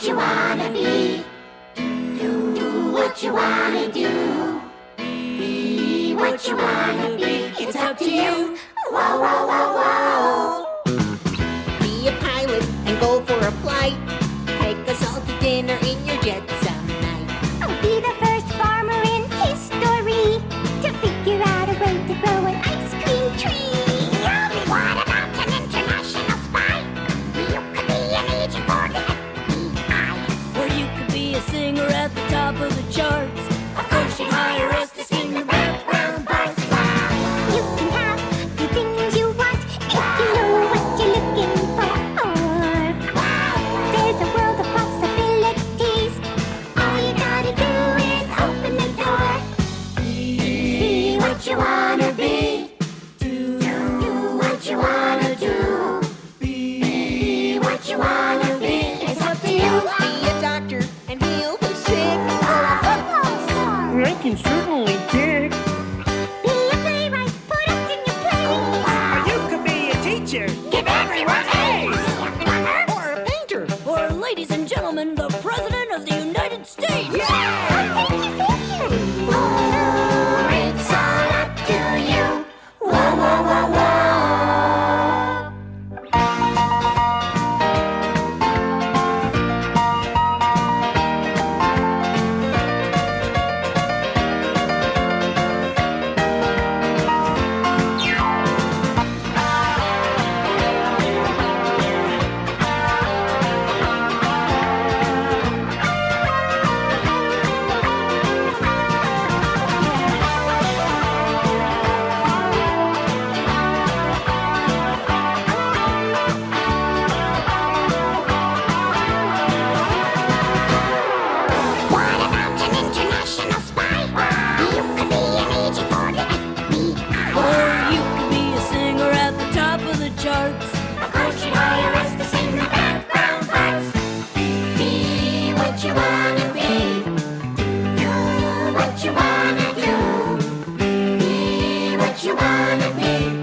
you wanna be. Do what you wanna do. Be what you wanna be. It's up to you. Whoa, whoa, whoa, whoa. Be a pilot and go for a flight. Take us all to dinner in your jet some night. I'll be the first farmer in history to figure out a way to grow an ice cream tree. What about an international spy? You could be an agent for the FBI. Or you could be a singer at the top of the charts. Of course you'd hire us to sing the background parts. You can have the things you want if you know what you're looking for. There's a world of possibilities. All you gotta do is open the door. Be what you wanna be. Do what you wanna do. Be what you wanna be. It's up to you. Be a doctor and heal the sick. Or a football star. I can certainly dig. Be a playwright, put us in your plays. Or you could be a teacher. Give everyone A's. Or a painter. Or, ladies and gentlemen, the President of the United States. Thank you. Oh, it's all up to you. Whoa, whoa, whoa, whoa. What about an international spy? You could be an agent for the FBI. Or you could be a singer at the top of the charts. Of course you'd hire us to sing the background parts. Be what you wanna be. Do what you wanna do. Be what you wanna be.